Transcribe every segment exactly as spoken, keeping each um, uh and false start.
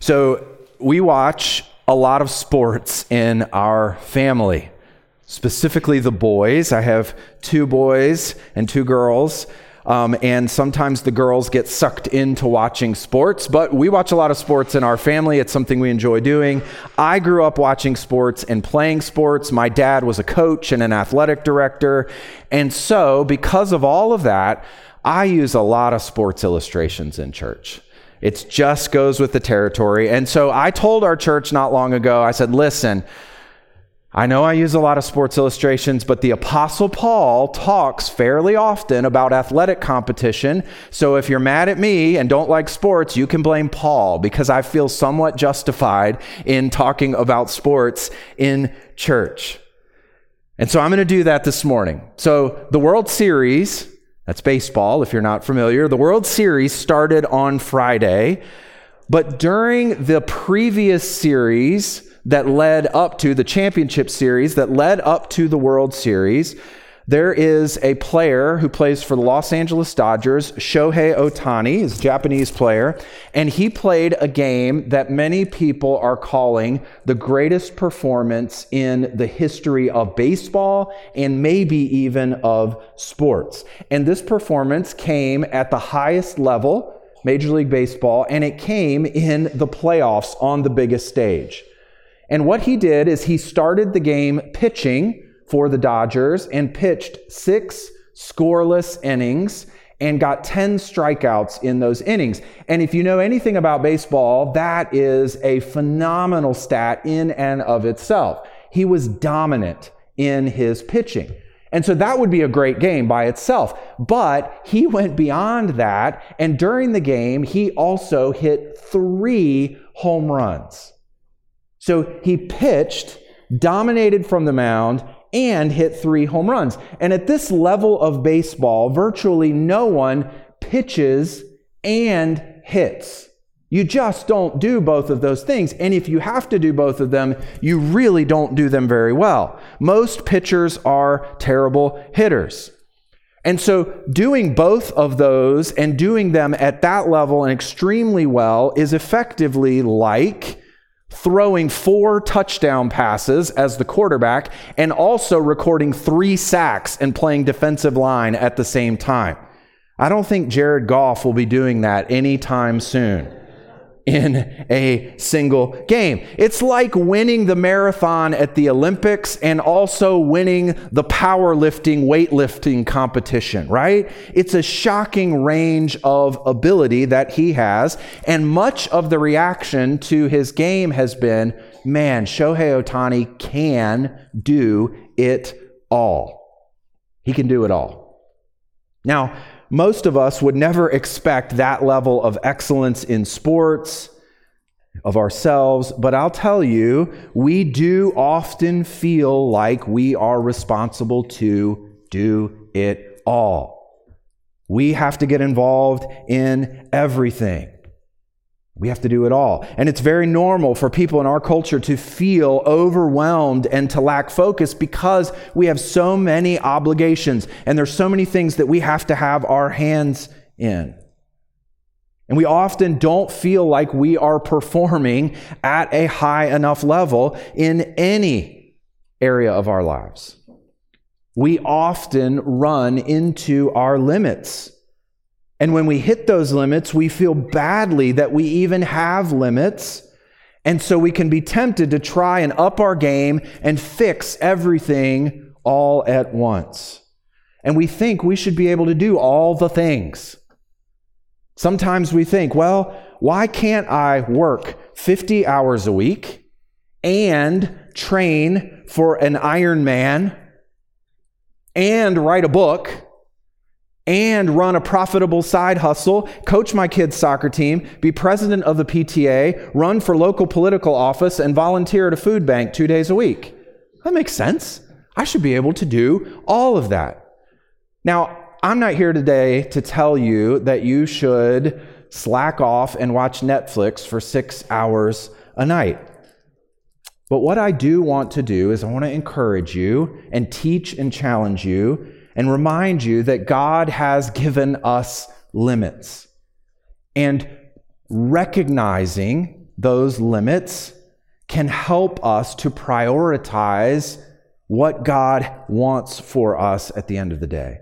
So we watch a lot of sports in our family, specifically the boys. I have two boys and two girls, um, and sometimes the girls get sucked into watching sports, but we watch a lot of sports in our family. It's something we enjoy doing. I grew up watching sports and playing sports. My dad was a coach and an athletic director, and so because of all of that, I use a lot of sports illustrations in church. It just goes with the territory. And so I told our church not long ago, I said, listen, I know I use a lot of sports illustrations, but the Apostle Paul talks fairly often about athletic competition. So if you're mad at me and don't like sports, you can blame Paul, because I feel somewhat justified in talking about sports in church. And so I'm going to do that this morning. So the World Series, that's baseball, if you're not familiar. The World Series started on Friday, but during the previous series that led up to the championship series that led up to the World Series, there is a player who plays for the Los Angeles Dodgers, Shohei Ohtani, is a Japanese player, and he played a game that many people are calling the greatest performance in the history of baseball and maybe even of sports. And this performance came at the highest level, Major League Baseball, and it came in the playoffs on the biggest stage. And what he did is he started the game pitching for the Dodgers and pitched six scoreless innings and got ten strikeouts in those innings. And if you know anything about baseball, that is a phenomenal stat in and of itself. He was dominant in his pitching. And so that would be a great game by itself. But he went beyond that, and during the game, he also hit three home runs. So he pitched, dominated from the mound, and hit three home runs. And at this level of baseball, virtually no one pitches and hits. You just don't do both of those things. And if you have to do both of them, you really don't do them very well. Most pitchers are terrible hitters. And so doing both of those and doing them at that level and extremely well is effectively like throwing four touchdown passes as the quarterback and also recording three sacks and playing defensive line at the same time. I don't think Jared Goff will be doing that anytime soon in a single game. It's like winning the marathon at the Olympics and also winning the powerlifting, weightlifting competition, right? It's a shocking range of ability that he has, and much of the reaction to his game has been, man, Shohei Ohtani can do it all. He can do it all. Now, most of us would never expect that level of excellence in sports of ourselves, but I'll tell you, we do often feel like we are responsible to do it all. We have to get involved in everything. We have to do it all. And it's very normal for people in our culture to feel overwhelmed and to lack focus because we have so many obligations and there's so many things that we have to have our hands in. And we often don't feel like we are performing at a high enough level in any area of our lives. We often run into our limits. And when we hit those limits, we feel badly that we even have limits. And so we can be tempted to try and up our game and fix everything all at once. And we think we should be able to do all the things. Sometimes we think, well, why can't I work fifty hours a week and train for an Ironman and write a book and run a profitable side hustle, coach my kids' soccer team, be president of the P T A, run for local political office, and volunteer at a food bank two days a week? That makes sense. I should be able to do all of that. Now, I'm not here today to tell you that you should slack off and watch Netflix for six hours a night. But what I do want to do is I want to encourage you and teach and challenge you and remind you that God has given us limits. And recognizing those limits can help us to prioritize what God wants for us at the end of the day.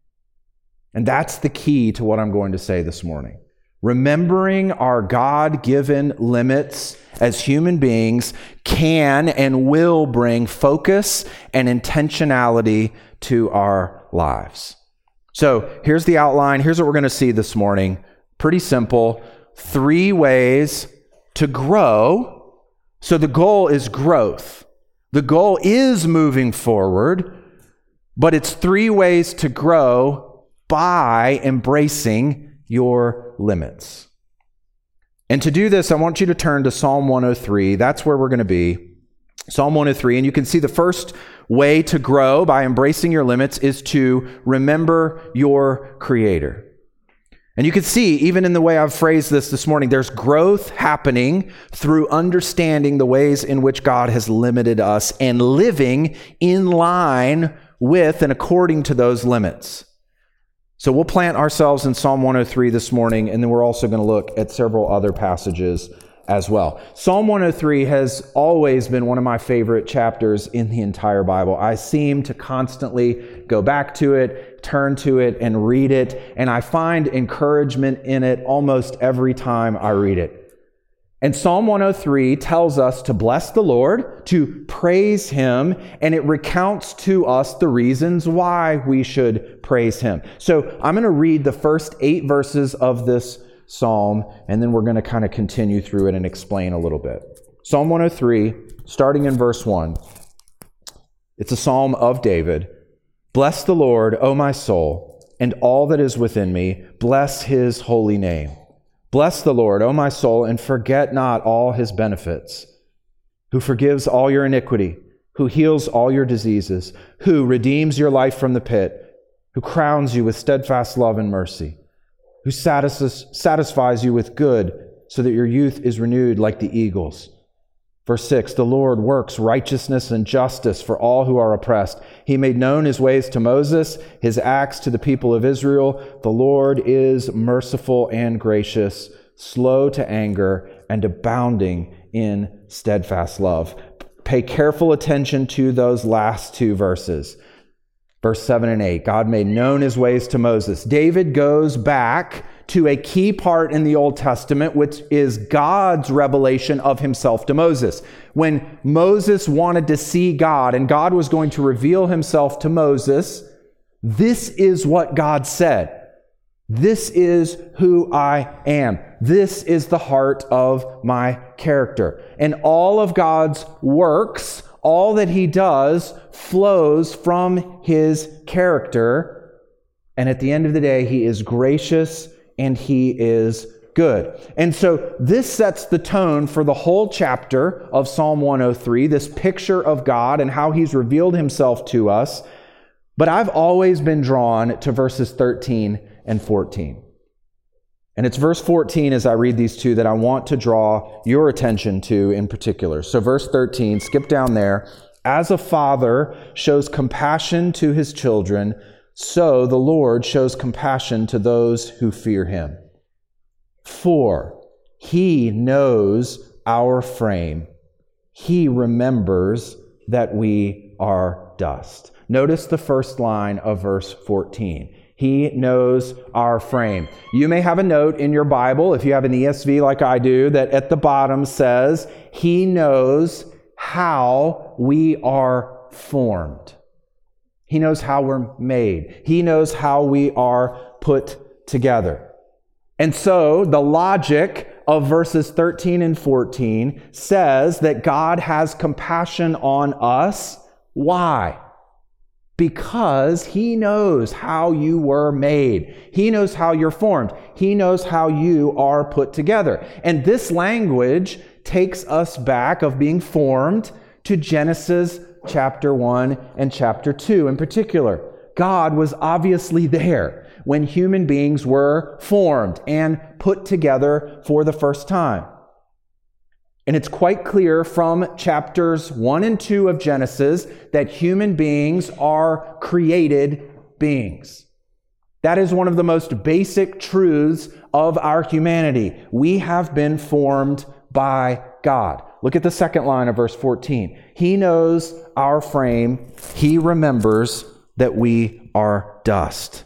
And that's the key to what I'm going to say this morning. Remembering our God-given limits as human beings can and will bring focus and intentionality to our lives. So here's the outline. Here's what we're going to see this morning. Pretty simple. Three ways to grow. So the goal is growth. The goal is moving forward, but it's three ways to grow by embracing your limits. And to do this, I want you to turn to Psalm one oh three. That's where we're going to be. Psalm one oh three. And you can see the first way to grow by embracing your limits is to remember your Creator. And you can see, even in the way I've phrased this this morning, there's growth happening through understanding the ways in which God has limited us and living in line with and according to those limits. So we'll plant ourselves in Psalm one oh three this morning, and then we're also going to look at several other passages as well. Psalm one oh three has always been one of my favorite chapters in the entire Bible. I seem to constantly go back to it, turn to it, and read it, and I find encouragement in it almost every time I read it. And Psalm one oh three tells us to bless the Lord, to praise Him, and it recounts to us the reasons why we should praise Him. So I'm going to read the first eight verses of this psalm, and then we're going to kind of continue through it and explain a little bit. Psalm one oh three, starting in verse one. It's a psalm of David. Bless the Lord, O my soul, and all that is within me. Bless His holy name. Bless the Lord, O my soul, and forget not all His benefits, who forgives all your iniquity, who heals all your diseases, who redeems your life from the pit, who crowns you with steadfast love and mercy, who satisfies, satisfies you with good, so that your youth is renewed like the eagles. Verse six, the Lord works righteousness and justice for all who are oppressed. He made known His ways to Moses, His acts to the people of Israel. The Lord is merciful and gracious, slow to anger, and abounding in steadfast love. Pay careful attention to those last two verses. Verse seven and eight, God made known His ways to Moses. David goes back to a key part in the Old Testament, which is God's revelation of Himself to Moses. When Moses wanted to see God and God was going to reveal Himself to Moses, this is what God said. This is who I am. This is the heart of my character. And all of God's works, all that He does, flows from His character. And at the end of the day, He is gracious and He is good. And so this sets the tone for the whole chapter of Psalm one oh three, this picture of God and how He's revealed Himself to us. But I've always been drawn to verses thirteen and fourteen. And it's verse fourteen, as I read these two, that I want to draw your attention to in particular. So verse thirteen, skip down there. As a father shows compassion to his children, so the Lord shows compassion to those who fear Him. For He knows our frame. He remembers that we are dust. Notice the first line of verse fourteen. He knows our frame. You may have a note in your Bible, if you have an E S V like I do, that at the bottom says, He knows how we are formed. He knows how we're made. He knows how we are put together. And so the logic of verses thirteen and fourteen says that God has compassion on us. Why? Because He knows how you were made. He knows how you're formed. He knows how you are put together. And this language takes us back of being formed to Genesis chapter one and chapter two in particular. God was obviously there when human beings were formed and put together for the first time. And it's quite clear from chapters one and two of Genesis that human beings are created beings. That is one of the most basic truths of our humanity. We have been formed by God. Look at the second line of verse fourteen. He knows our frame. He remembers that we are dust.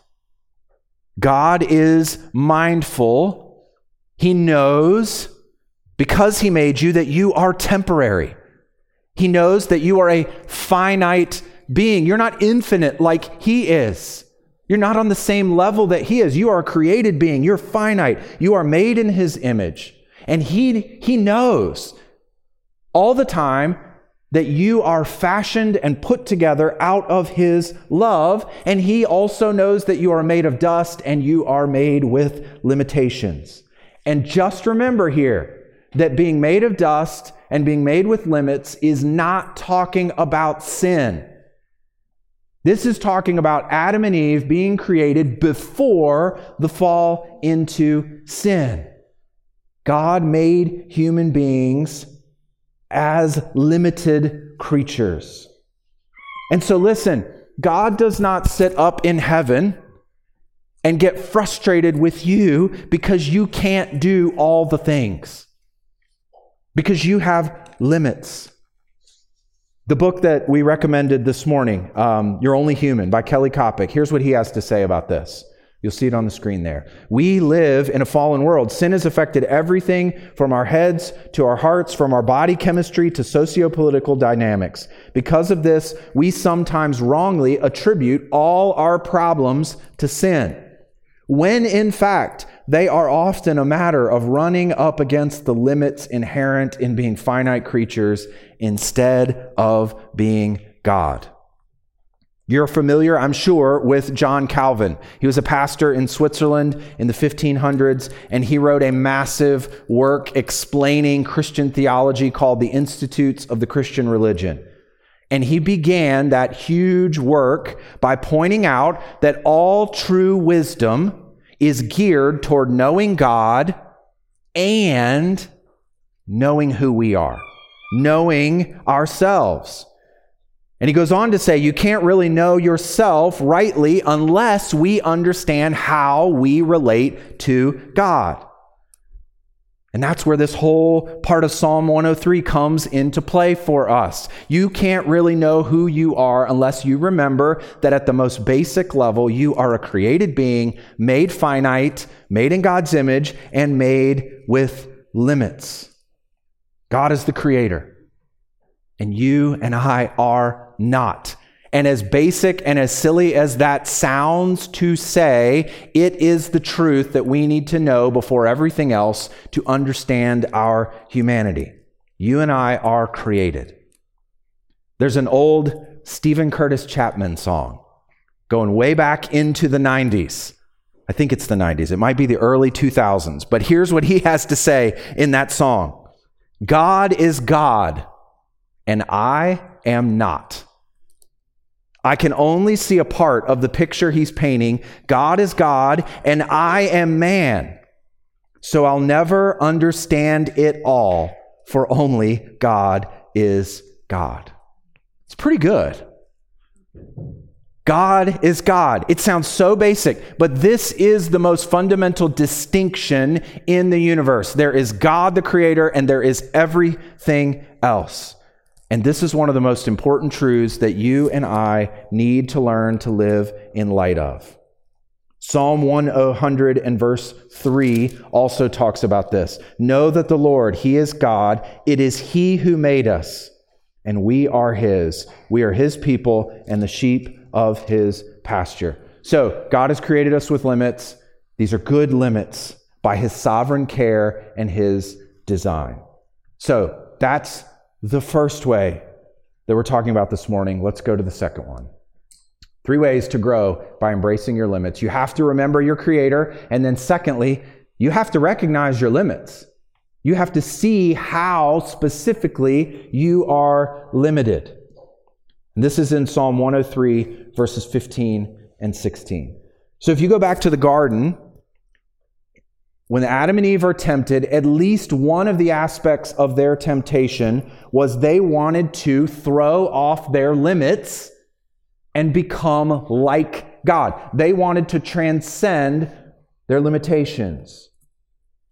God is mindful. He knows, because he made you, that you are temporary. He knows that you are a finite being. You're not infinite like he is. You're not on the same level that he is. You are a created being. You're finite. You are made in his image. And he, he knows all the time that you are fashioned and put together out of his love. And he also knows that you are made of dust and you are made with limitations. And just remember here that being made of dust and being made with limits is not talking about sin. This is talking about Adam and Eve being created before the fall into sin. God made human beings as limited creatures. And so listen, God does not sit up in heaven and get frustrated with you because you can't do all the things, because you have limits. The book that we recommended this morning, um, You're Only Human, by Kelly Kopic, here's what he has to say about this. You'll see it on the screen there. We live in a fallen world. Sin has affected everything from our heads to our hearts, from our body chemistry to socio-political dynamics. Because of this, we sometimes wrongly attribute all our problems to sin, when in fact, they are often a matter of running up against the limits inherent in being finite creatures instead of being God. You're familiar, I'm sure, with John Calvin. He was a pastor in Switzerland in the fifteen hundreds, and he wrote a massive work explaining Christian theology called The Institutes of the Christian Religion. And he began that huge work by pointing out that all true wisdom is geared toward knowing God and knowing who we are, knowing ourselves. And he goes on to say, you can't really know yourself rightly unless we understand how we relate to God. And that's where this whole part of Psalm one oh three comes into play for us. You can't really know who you are unless you remember that at the most basic level, you are a created being, made finite, made in God's image, and made with limits. God is the creator, and you and I are not. And as basic and as silly as that sounds to say, it is the truth that we need to know before everything else to understand our humanity. You and I are created. There's an old Stephen Curtis Chapman song going way back into the nineties. I think it's the nineties. It might be the early two thousands. But here's what he has to say in that song. God is God, and I am not. I can only see a part of the picture he's painting. God is God, and I am man. So I'll never understand it all, for only God is God. It's pretty good. God is God. It sounds so basic, but this is the most fundamental distinction in the universe. There is God, the creator, and there is everything else. And this is one of the most important truths that you and I need to learn to live in light of. Psalm one hundred and verse three also talks about this. Know that the Lord, He is God. It is He who made us, and we are His. We are His people and the sheep of His pasture. So God has created us with limits. These are good limits by His sovereign care and His design. So that's the first way that we're talking about this morning. Let's go to the second one. Three ways to grow by embracing your limits. You have to remember your Creator. And then secondly, you have to recognize your limits. You have to see how specifically you are limited. And this is in Psalm one oh three, verses fifteen and sixteen. So if you go back to the garden, when Adam and Eve are tempted, at least one of the aspects of their temptation was they wanted to throw off their limits and become like God. They wanted to transcend their limitations.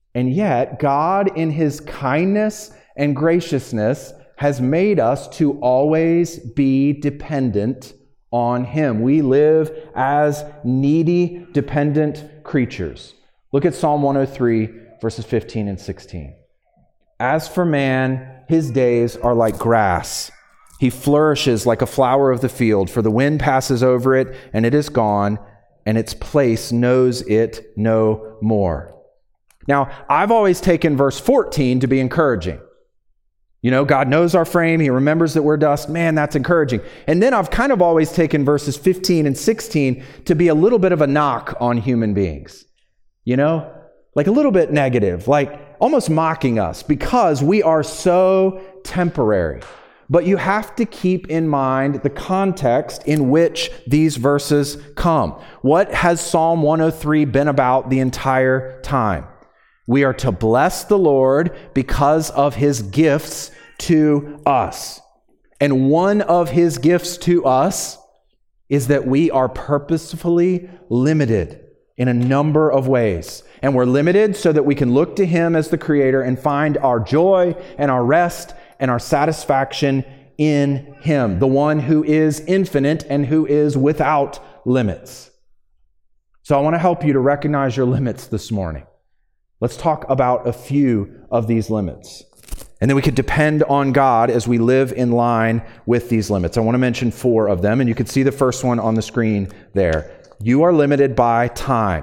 And yet, God, in his kindness and graciousness, has made us to always be dependent on him. We live as needy, dependent creatures. Look at Psalm one oh three, verses fifteen and sixteen. As for man, his days are like grass. He flourishes like a flower of the field, for the wind passes over it, and it is gone, and its place knows it no more. Now, I've always taken verse fourteen to be encouraging. You know, God knows our frame. He remembers that we're dust. Man, that's encouraging. And then I've kind of always taken verses fifteen and sixteen to be a little bit of a knock on human beings. You know, like a little bit negative, like almost mocking us because we are so temporary. But you have to keep in mind the context in which these verses come. What has Psalm one oh three been about the entire time? We are to bless the Lord because of his gifts to us. And one of his gifts to us is that we are purposefully limited in a number of ways. And we're limited so that we can look to him as the creator and find our joy and our rest and our satisfaction in him, the one who is infinite and who is without limits. So I want to help you to recognize your limits this morning. Let's talk about a few of these limits. And then we can depend on God as we live in line with these limits. I want to mention four of them, and you can see the first one on the screen there. You are limited by time.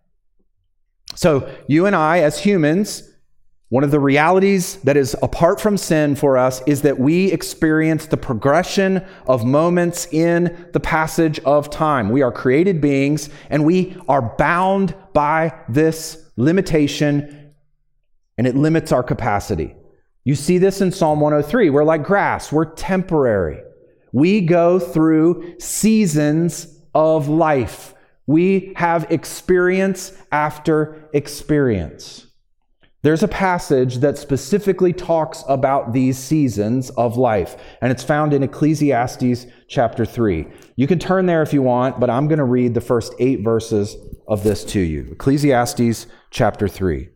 So you and I, as humans, one of the realities that is apart from sin for us is that we experience the progression of moments in the passage of time. We are created beings, and we are bound by this limitation, and it limits our capacity. You see this in Psalm one oh three. We're like grass. We're temporary. We go through seasons of life. We have experience after experience. There's a passage that specifically talks about these seasons of life, and it's found in Ecclesiastes chapter three. You can turn there if you want, but I'm going to read the first eight verses of this to you. Ecclesiastes chapter three.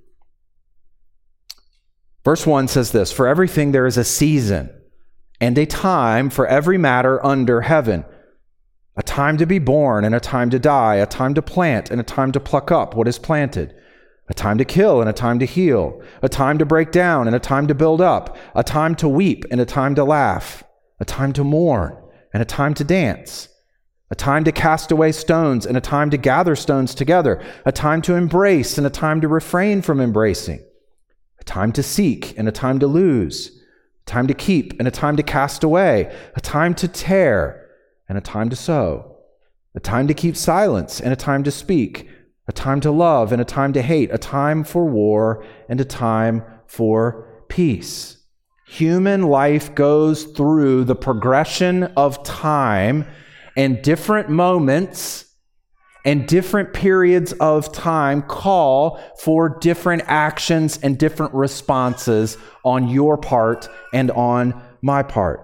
Verse one says this, "For everything there is a season and a time for every matter under heaven. A time to be born and a time to die, a time to plant and a time to pluck up what is planted. A time to kill and a time to heal, a time to break down and a time to build up, a time to weep and a time to laugh, a time to mourn and a time to dance, a time to cast away stones and a time to gather stones together, a time to embrace and a time to refrain from embracing, a time to seek and a time to lose, a time to keep and a time to cast away, a time to tear and a time to sow, a time to keep silence and a time to speak, a time to love and a time to hate, a time for war and a time for peace." Human life goes through the progression of time, and different moments and different periods of time call for different actions and different responses on your part and on my part.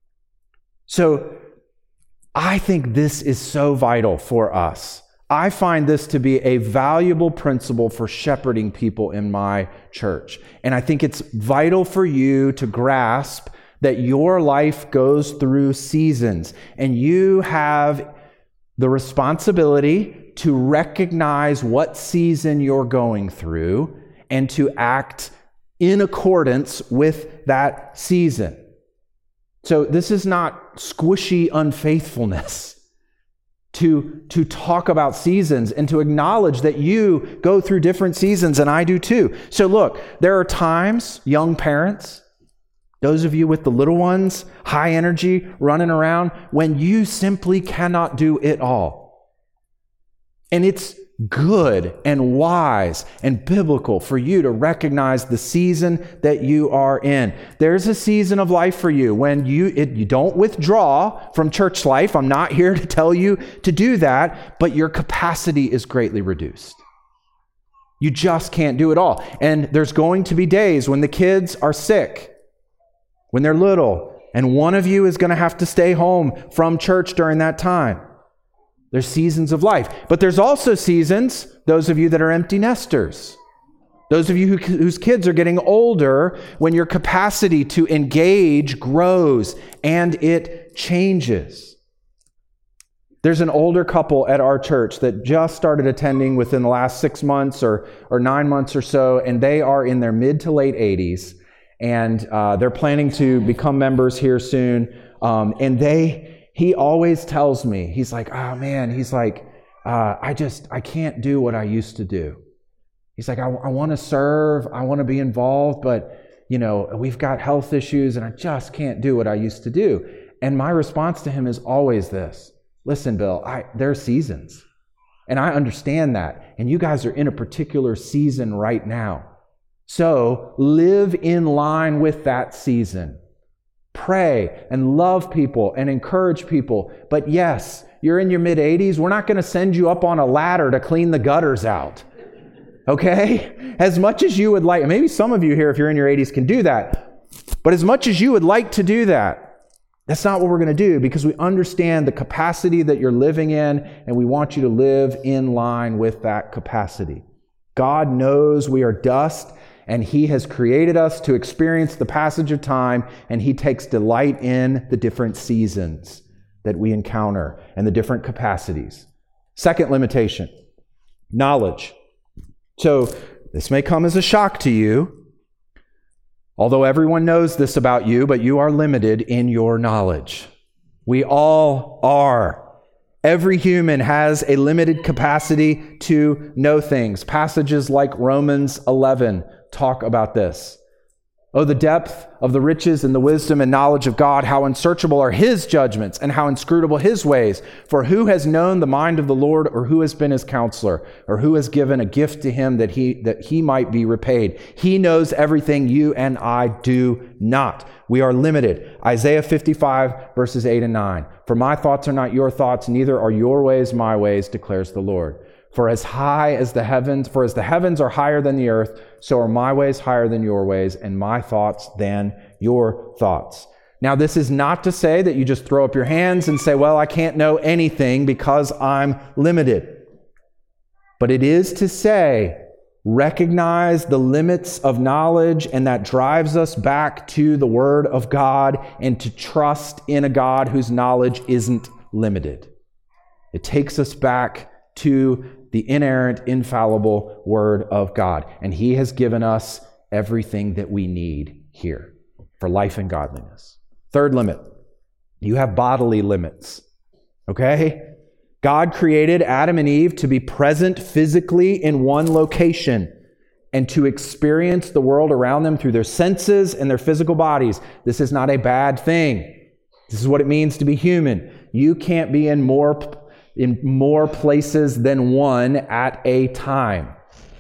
So I think this is so vital for us. I find this to be a valuable principle for shepherding people in my church. And I think it's vital for you to grasp that your life goes through seasons, and you have the responsibility to recognize what season you're going through and to act in accordance with that season. So this is not squishy unfaithfulness. To, to talk about seasons and to acknowledge that you go through different seasons, and I do too. So look, there are times, young parents, those of you with the little ones, high energy, running around, when you simply cannot do it all. And it's good and wise and biblical for you to recognize the season that you are in. There's a season of life for you when you it, you don't withdraw from church life. I'm not here to tell you to do that, but your capacity is greatly reduced. You just can't do it all. And there's going to be days when the kids are sick, when they're little, and one of you is going to have to stay home from church during that time. There's seasons of life. But there's also seasons, those of you that are empty nesters, Those of you who, whose kids are getting older, when your capacity to engage grows and it changes. There's an older couple at our church that just started attending within the last six months or, or nine months or so, and they are in their mid to late eighties, and uh, they're planning to become members here soon. Um, and they, he always tells me, he's like, oh man, he's like, uh, I just, I can't do what I used to do. He's like, I, I want to serve, I want to be involved, but, you know, we've got health issues and I just can't do what I used to do. And my response to him is always this: listen, Bill, I, there are seasons, and I understand that. And you guys are in a particular season right now. So live in line with that season. Pray and love people and encourage people. But yes, you're in your mid-eighties. We're not going to send you up on a ladder to clean the gutters out. Okay? As much as you would like, maybe some of you here, if you're in your eighties, can do that. But as much as you would like to do that, that's not what we're going to do, because we understand the capacity that you're living in, and we want you to live in line with that capacity. God knows we are dust, and He has created us to experience the passage of time, and He takes delight in the different seasons that we encounter and the different capacities. Second limitation, knowledge. So this may come as a shock to you, although everyone knows this about you, but you are limited in your knowledge. We all are. Every human has a limited capacity to know things. Passages like Romans eleven talk about this. Oh, the depth of the riches and the wisdom and knowledge of God, how unsearchable are His judgments and how inscrutable His ways. For who has known the mind of the Lord, or who has been His counselor, or who has given a gift to Him that he, that he might be repaid? He knows everything you and I do not. We are limited. Isaiah fifty-five, verses eight and nine. For my thoughts are not your thoughts, neither are your ways my ways, declares the Lord. For as high as the heavens, for as the heavens are higher than the earth, so are my ways higher than your ways, and my thoughts than your thoughts. Now, this is not to say that you just throw up your hands and say, well, I can't know anything because I'm limited. But it is to say, recognize the limits of knowledge, and that drives us back to the Word of God and to trust in a God whose knowledge isn't limited. It takes us back to the inerrant, infallible Word of God. And He has given us everything that we need here for life and godliness. Third limit, you have bodily limits. Okay? God created Adam and Eve to be present physically in one location and to experience the world around them through their senses and their physical bodies. This is not a bad thing. This is what it means to be human. You can't be in more in more places than one at a time.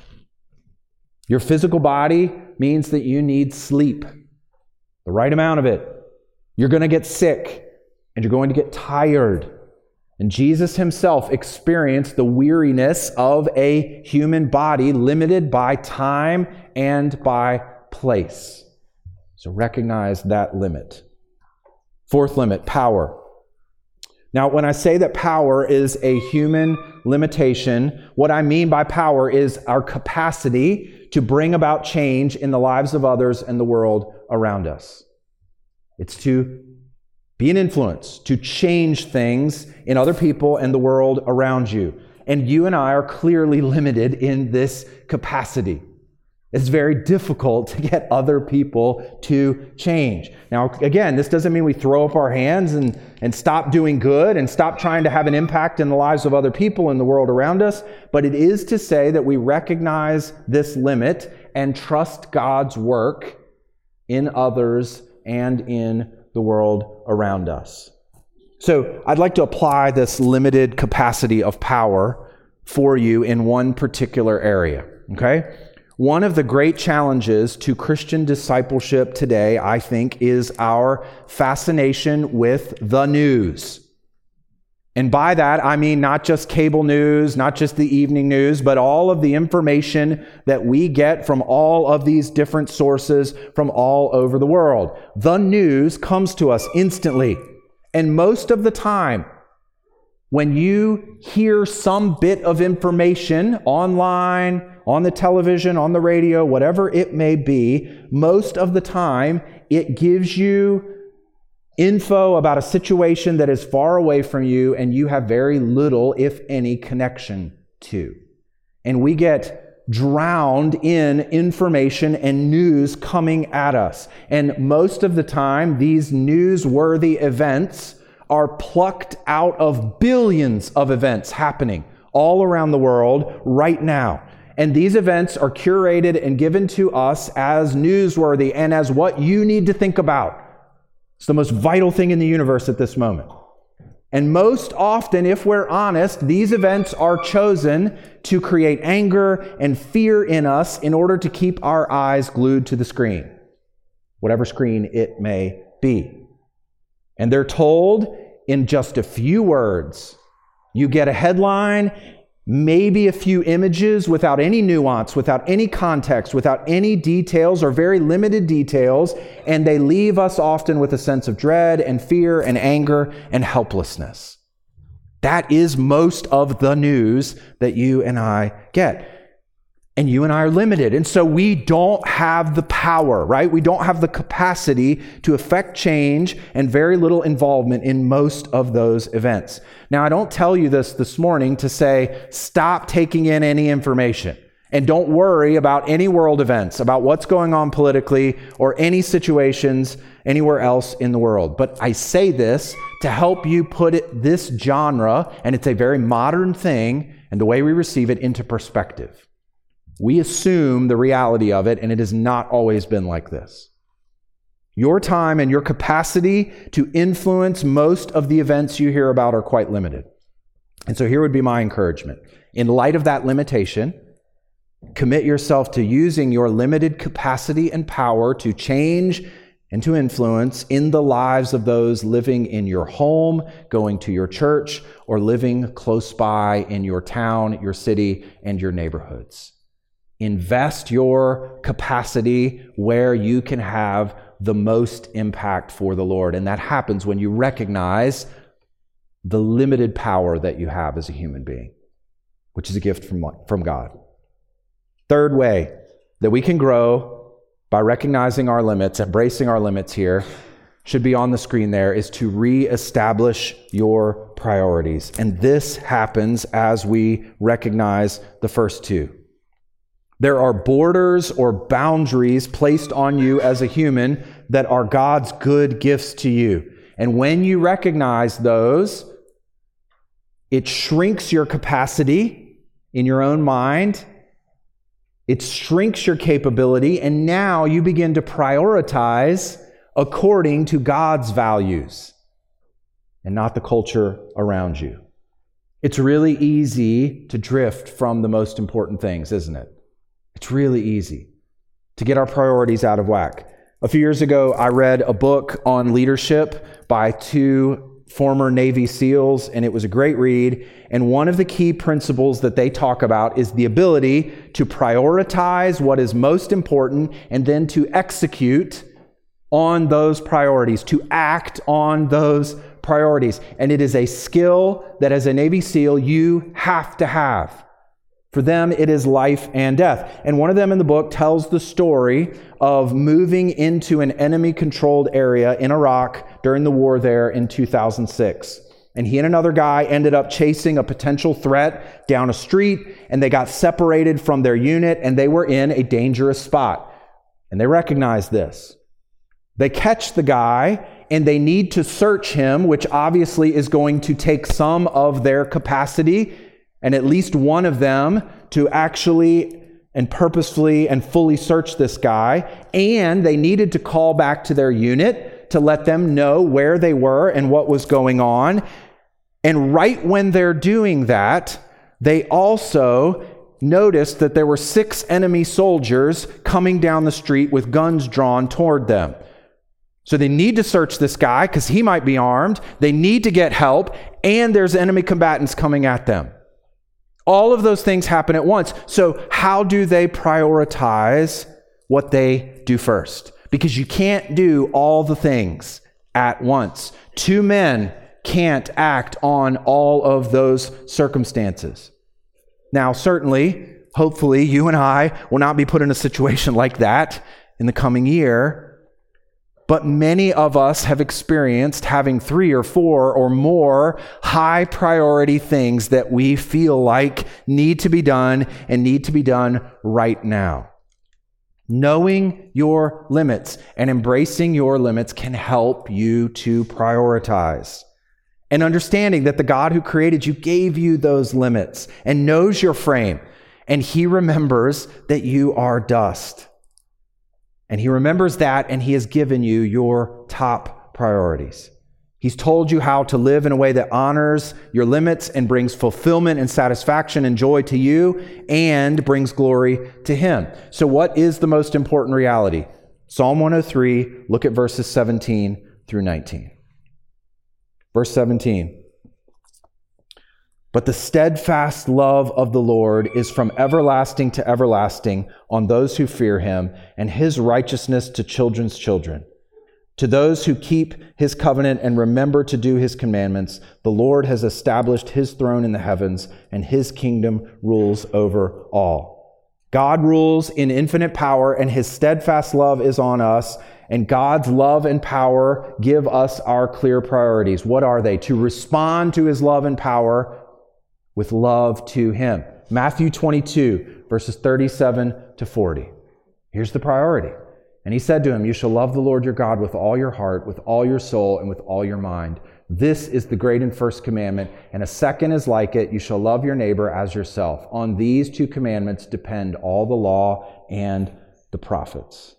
Your physical body means that you need sleep, the right amount of it. You're going to get sick, and you're going to get tired. And Jesus Himself experienced the weariness of a human body limited by time and by place. So recognize that limit. Fourth limit, power. Now, when I say that power is a human limitation, what I mean by power is our capacity to bring about change in the lives of others and the world around us. It's to be an influence, to change things in other people and the world around you. And you and I are clearly limited in this capacity. It's very difficult to get other people to change. Now, again, this doesn't mean we throw up our hands and, and stop doing good and stop trying to have an impact in the lives of other people in the world around us, but it is to say that we recognize this limit and trust God's work in others and in the world around us. So I'd like to apply this limited capacity of power for you in one particular area, okay? One of the great challenges to Christian discipleship today, I think, is our fascination with the news. And by that, I mean not just cable news, not just the evening news, but all of the information that we get from all of these different sources from all over the world. The news comes to us instantly. And most of the time, when you hear some bit of information online, on the television, on the radio, whatever it may be, most of the time it gives you info about a situation that is far away from you and you have very little, if any, connection to. And we get drowned in information and news coming at us. And most of the time, these newsworthy events are plucked out of billions of events happening all around the world right now. And these events are curated and given to us as newsworthy and as what you need to think about. It's the most vital thing in the universe at this moment. And most often, if we're honest, these events are chosen to create anger and fear in us in order to keep our eyes glued to the screen, whatever screen it may be. And they're told in just a few words. You get a headline, maybe a few images without any nuance, without any context, without any details or very limited details, and they leave us often with a sense of dread and fear and anger and helplessness. That is most of the news that you and I get. And you and I are limited. And so we don't have the power, right? We don't have the capacity to affect change and very little involvement in most of those events. Now, I don't tell you this this morning to say, stop taking in any information and don't worry about any world events, about what's going on politically or any situations anywhere else in the world. But I say this to help you put it, this genre, and it's a very modern thing, and the way we receive it, into perspective. We assume the reality of it, and it has not always been like this. Your time and your capacity to influence most of the events you hear about are quite limited. And so here would be my encouragement. In light of that limitation, commit yourself to using your limited capacity and power to change and to influence in the lives of those living in your home, going to your church, or living close by in your town, your city, and your neighborhoods. Invest your capacity where you can have the most impact for the Lord. And that happens when you recognize the limited power that you have as a human being, which is a gift from, from God. Third way that we can grow by recognizing our limits, embracing our limits here, should be on the screen there, is to reestablish your priorities. And this happens as we recognize the first two. There are borders or boundaries placed on you as a human that are God's good gifts to you. And when you recognize those, it shrinks your capacity in your own mind. It shrinks your capability, and now you begin to prioritize according to God's values and not the culture around you. It's really easy to drift from the most important things, isn't it? It's really easy to get our priorities out of whack. A few years ago, I read a book on leadership by two former Navy SEALs, and it was a great read. And one of the key principles that they talk about is the ability to prioritize what is most important and then to execute on those priorities, to act on those priorities. And it is a skill that as a Navy SEAL you have to have. For them, it is life and death. And one of them in the book tells the story of moving into an enemy-controlled area in Iraq during the war there in two thousand six. And he and another guy ended up chasing a potential threat down a street, and they got separated from their unit, and they were in a dangerous spot. And they recognized this. They catch the guy, and they need to search him, which obviously is going to take some of their capacity, and at least one of them to actually and purposefully and fully search this guy. And they needed to call back to their unit to let them know where they were and what was going on. And right when they're doing that, they also noticed that there were six enemy soldiers coming down the street with guns drawn toward them. So they need to search this guy because he might be armed. They need to get help, and there's enemy combatants coming at them. All of those things happen at once. So how do they prioritize what they do first? Because you can't do all the things at once. Two men can't act on all of those circumstances. Now, certainly, hopefully, you and I will not be put in a situation like that in the coming year. But many of us have experienced having three or four or more high priority things that we feel like need to be done and need to be done right now. Knowing your limits and embracing your limits can help you to prioritize. And understanding that the God who created you gave you those limits and knows your frame, and He remembers that you are dust. And He remembers that, and He has given you your top priorities. He's told you how to live in a way that honors your limits and brings fulfillment and satisfaction and joy to you and brings glory to Him. So what is the most important reality? Psalm one oh three, look at verses seventeen through nineteen. Verse seventeen. But the steadfast love of the Lord is from everlasting to everlasting on those who fear Him, and His righteousness to children's children. To those who keep His covenant and remember to do His commandments, the Lord has established His throne in the heavens, and His kingdom rules over all. God rules in infinite power, and His steadfast love is on us, and God's love and power give us our clear priorities. What are they? To respond to His love and power with love to Him. Matthew twenty-two, verses thirty-seven to forty. Here's the priority. And He said to him, "You shall love the Lord your God with all your heart, with all your soul, and with all your mind. This is the great and first commandment, and a second is like it. You shall love your neighbor as yourself. On these two commandments depend all the law and the prophets."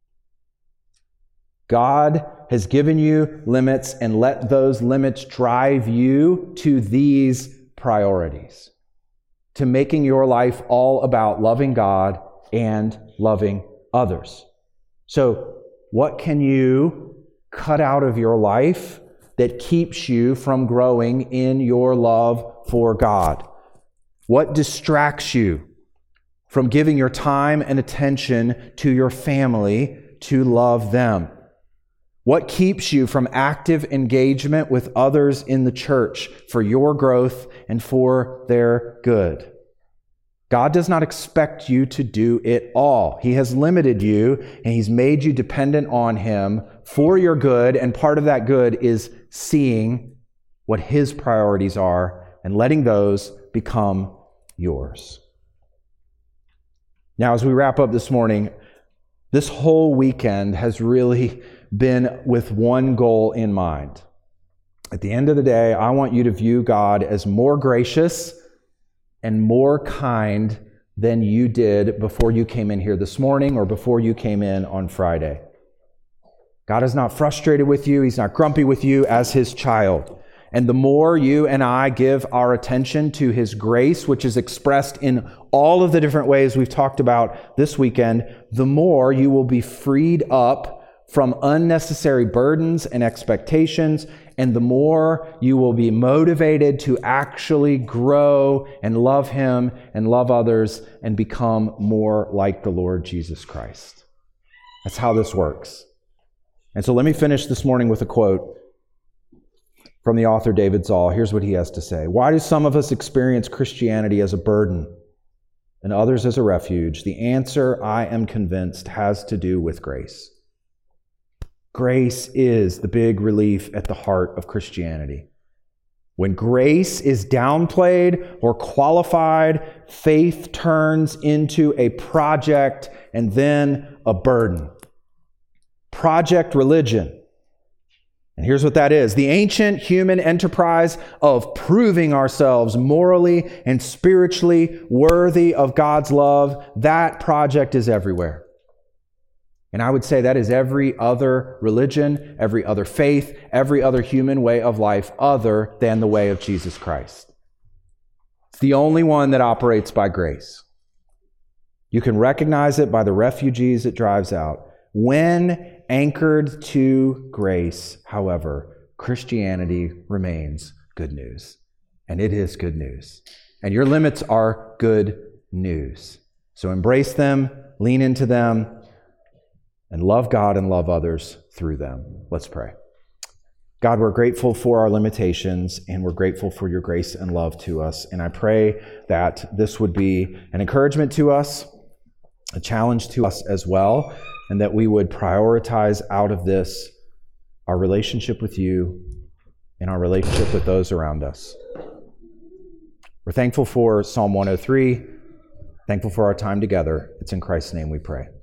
God has given you limits, and let those limits drive you to these priorities, to making your life all about loving God and loving others. So, what can you cut out of your life that keeps you from growing in your love for God? What distracts you from giving your time and attention to your family to love them? What keeps you from active engagement with others in the church for your growth and for their good? God does not expect you to do it all. He has limited you, and He's made you dependent on Him for your good, and part of that good is seeing what His priorities are and letting those become yours. Now, as we wrap up this morning, this whole weekend has really been with one goal in mind. At the end of the day, I want you to view God as more gracious and more kind than you did before you came in here this morning or before you came in on Friday. God is not frustrated with you. He's not grumpy with you as His child. And the more you and I give our attention to His grace, which is expressed in all of the different ways we've talked about this weekend, the more you will be freed up from unnecessary burdens and expectations, and the more you will be motivated to actually grow and love Him and love others and become more like the Lord Jesus Christ. That's how this works. And so let me finish this morning with a quote from the author David Zoll. Here's what he has to say. "Why do some of us experience Christianity as a burden and others as a refuge? The answer, I am convinced, has to do with grace. Grace is the big relief at the heart of Christianity. When grace is downplayed or qualified, faith turns into a project and then a burden. Project religion. And here's what that is. The ancient human enterprise of proving ourselves morally and spiritually worthy of God's love, that project is everywhere. And I would say that is every other religion, every other faith, every other human way of life other than the way of Jesus Christ. It's the only one that operates by grace. You can recognize it by the refugees it drives out. When anchored to grace, however, Christianity remains good news. And it is good news. And your limits are good news. So embrace them, lean into them, and love God and love others through them. Let's pray. God, we're grateful for our limitations, and we're grateful for your grace and love to us. And I pray that this would be an encouragement to us, a challenge to us as well, and that we would prioritize out of this our relationship with you and our relationship with those around us. We're thankful for Psalm one oh three, thankful for our time together. It's in Christ's name we pray.